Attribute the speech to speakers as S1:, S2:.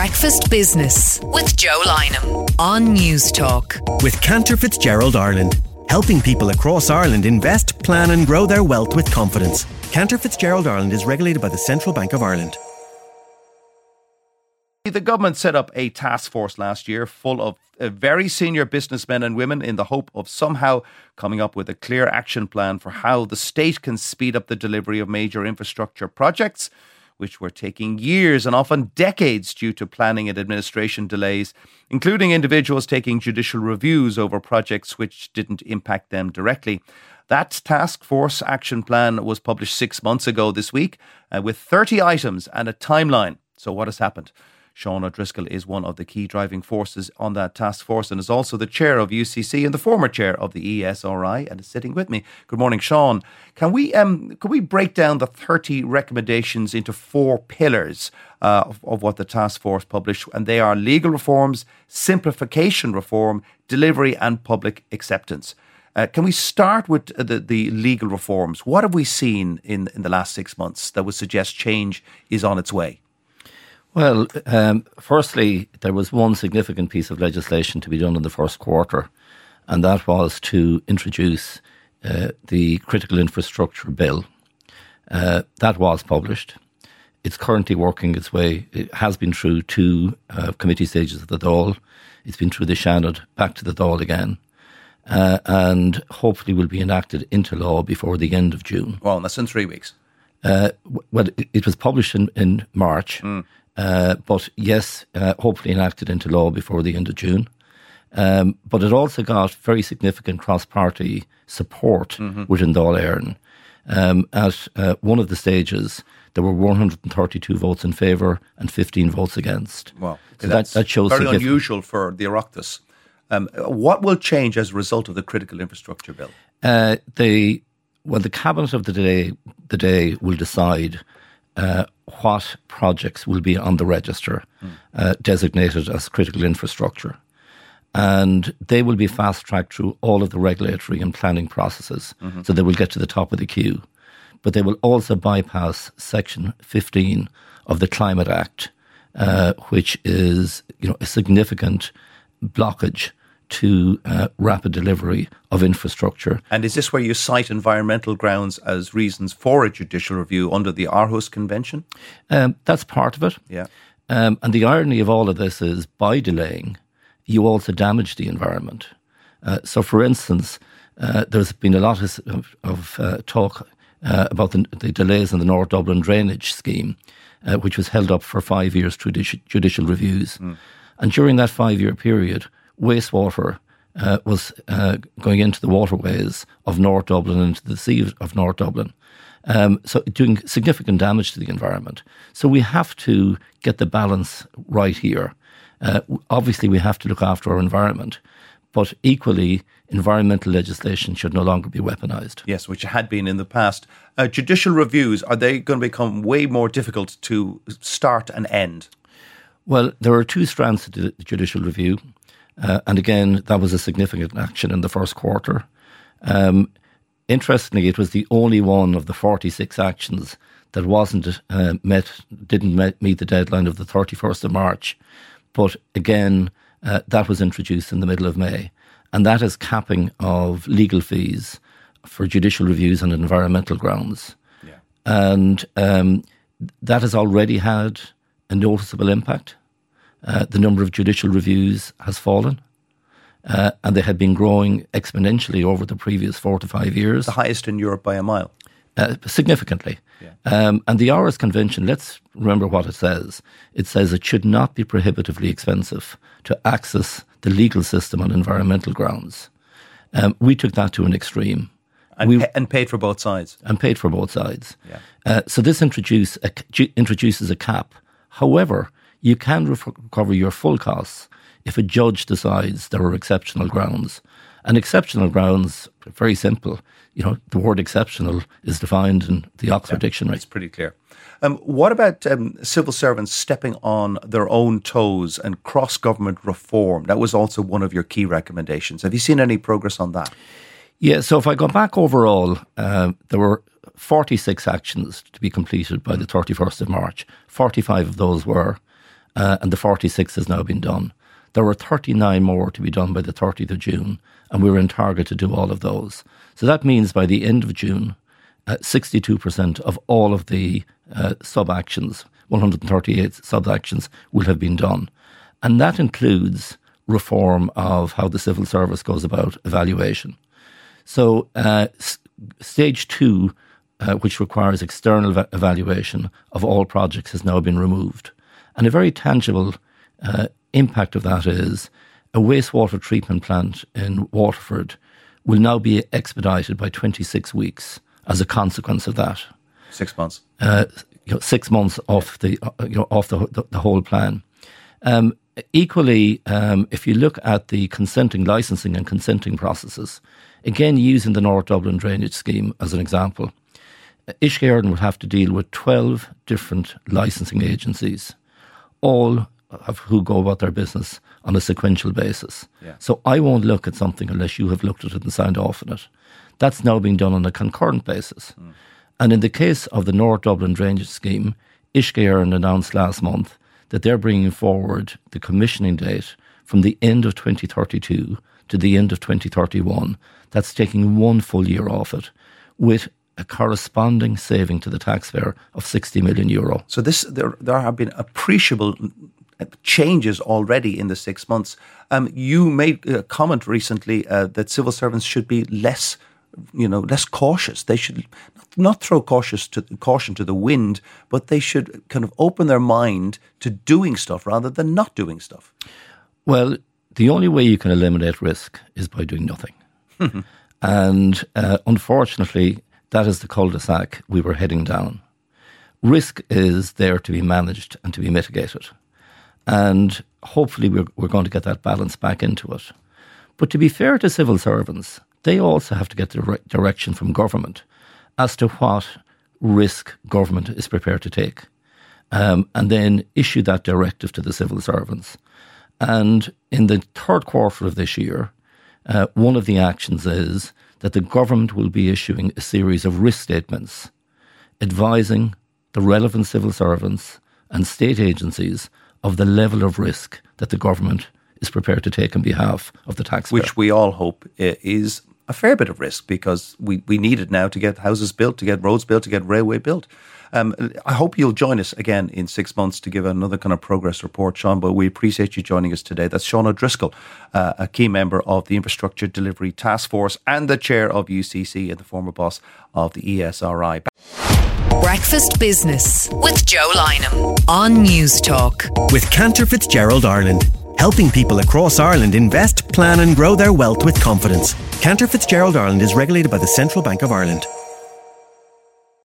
S1: Breakfast Business with Joe Lynham on News Talk.
S2: With Cantor Fitzgerald Ireland, helping people across Ireland invest, plan and grow their wealth with confidence. Cantor Fitzgerald Ireland is regulated by the Central Bank of Ireland.
S3: The government set up a task force last year full of very senior businessmen and women in the hope of somehow coming up with a clear action plan for how the state can speed up the delivery of major infrastructure projects, which were taking years and often decades due to planning and administration delays, including individuals taking judicial reviews over projects which didn't impact them directly. That task force action plan was published 6 months ago this week with 30 items and a timeline. So what has happened? Sean O'Driscoll is one of the key driving forces on that task force and is also the chair of UCC and the former chair of the ESRI and is sitting with me. Good morning, Sean. Can we break down the 30 recommendations into 4 pillars of what the task force published? And they are legal reforms, simplification reform, delivery and public acceptance. Can we start with the legal reforms? What have we seen in the last 6 months that would suggest change is on its way?
S4: Well, firstly, there was one significant piece of legislation to be done in the first quarter, and that was to introduce the Critical Infrastructure Bill. That was published. It's currently working its way. It has been through 2 committee stages of the Dáil. It's been through the Seanad, back to the Dáil again, and hopefully will be enacted into law before the end of June.
S3: Well, that's in 3 weeks.
S4: Well, it was published in March. But yes, hopefully enacted into law before the end of June. But it also got very significant cross-party support within Dáil Éireann. At one of the stages, there were 132 votes in favour and 15 votes against.
S3: Wow.
S4: So that shows
S3: very unusual for the Oireachtas. What will change as a result of the Critical Infrastructure Bill?
S4: The Cabinet of the day will decide what projects will be on the register designated as critical infrastructure. And they will be fast-tracked through all of the regulatory and planning processes. So they will get to the top of the queue. But they will also bypass Section 15 of the Climate Act, which is a significant blockage to rapid delivery of infrastructure.
S3: And is this where you cite environmental grounds as reasons for a judicial review under the Aarhus Convention?
S4: That's part of it.
S3: Yeah.
S4: And the irony of all of this is, by delaying, you also damage the environment. So, for instance, there's been a lot of talk about the delays in the North Dublin drainage scheme, which was held up for 5 years through judicial reviews. And during that 5-year period, wastewater was going into the waterways of North Dublin and into the sea of North Dublin. So doing significant damage to the environment. So we have to get the balance right here. Obviously, we have to look after our environment, but equally, environmental legislation should no longer be weaponised.
S3: Yes, which had been in the past. Judicial reviews, are they going to become way more difficult to start and end?
S4: Well, there are 2 strands to the judicial review. And again, that was a significant action in the first quarter. Interestingly, it was the only one of the 46 actions that didn't meet the deadline of the 31st of March. But again, that was introduced in the middle of May. And that is capping of legal fees for judicial reviews on environmental grounds. Yeah. And that has already had a noticeable impact. The number of judicial reviews has fallen, and they had been growing exponentially over the previous 4 to 5 years.
S3: The highest in Europe by a mile.
S4: Significantly. Yeah. And the Aarhus Convention, let's remember what it says. It says it should not be prohibitively expensive to access the legal system on environmental grounds. We took that to an extreme.
S3: And paid for both sides.
S4: And paid for both sides. Yeah. So this introduces a cap. However, you can recover your full costs if a judge decides there are exceptional grounds. And exceptional grounds, very simple. The word exceptional is defined in the Oxford Dictionary.
S3: It's pretty clear. What about civil servants stepping on their own toes and cross-government reform? That was also one of your key recommendations. Have you seen any progress on that?
S4: Yeah, so if I go back overall, there were 46 actions to be completed by the 31st of March. 45 of those were. and the 46 has now been done. There were 39 more to be done by the 30th of June, and we were in target to do all of those. So that means by the end of June, 62% of all of the sub-actions, 138 sub-actions, will have been done. And that includes reform of how the civil service goes about evaluation. So stage 2, which requires external evaluation of all projects, has now been removed. And a very tangible impact of that is a wastewater treatment plant in Waterford will now be expedited by 26 weeks as a consequence of that.
S3: 6 months.
S4: 6 months off the whole plan. Equally, if you look at the consenting licensing and consenting processes, again using the North Dublin Drainage Scheme as an example, Uisce Éireann would have to deal with 12 different licensing agencies, all of who go about their business on a sequential basis. Yeah. So I won't look at something unless you have looked at it and signed off on it. That's now being done on a concurrent basis. And in the case of the North Dublin Drainage Scheme, Uisce Éireann announced last month that they're bringing forward the commissioning date from the end of 2032 to the end of 2031. That's taking 1 full year off it, with a corresponding saving to the taxpayer of €60 million.
S3: So there have been appreciable changes already in the 6 months. You made a comment recently that civil servants should be less cautious. They should not throw caution to the wind, but they should kind of open their mind to doing stuff rather than not doing stuff.
S4: Well, the only way you can eliminate risk is by doing nothing. And unfortunately, that is the cul-de-sac we were heading down. Risk is there to be managed and to be mitigated. And hopefully we're going to get that balance back into it. But to be fair to civil servants, they also have to get the direction from government as to what risk government is prepared to take, and then issue that directive to the civil servants. And in the third quarter of this year, one of the actions is that the government will be issuing a series of risk statements advising the relevant civil servants and state agencies of the level of risk that the government is prepared to take on behalf of the taxpayer.
S3: Which we all hope is a fair bit of risk, because we need it now to get houses built, to get roads built, to get railway built. I hope you'll join us again in 6 months to give another kind of progress report, Sean, but we appreciate you joining us today. That's Sean O'Driscoll, a key member of the Infrastructure Delivery Task Force and the chair of UCC and the former boss of the ESRI.
S1: Breakfast Business with Joe Lynham on News Talk.
S2: With Cantor Fitzgerald Ireland, helping people across Ireland invest, plan and grow their wealth with confidence. Cantor Fitzgerald Ireland is regulated by the Central Bank of Ireland.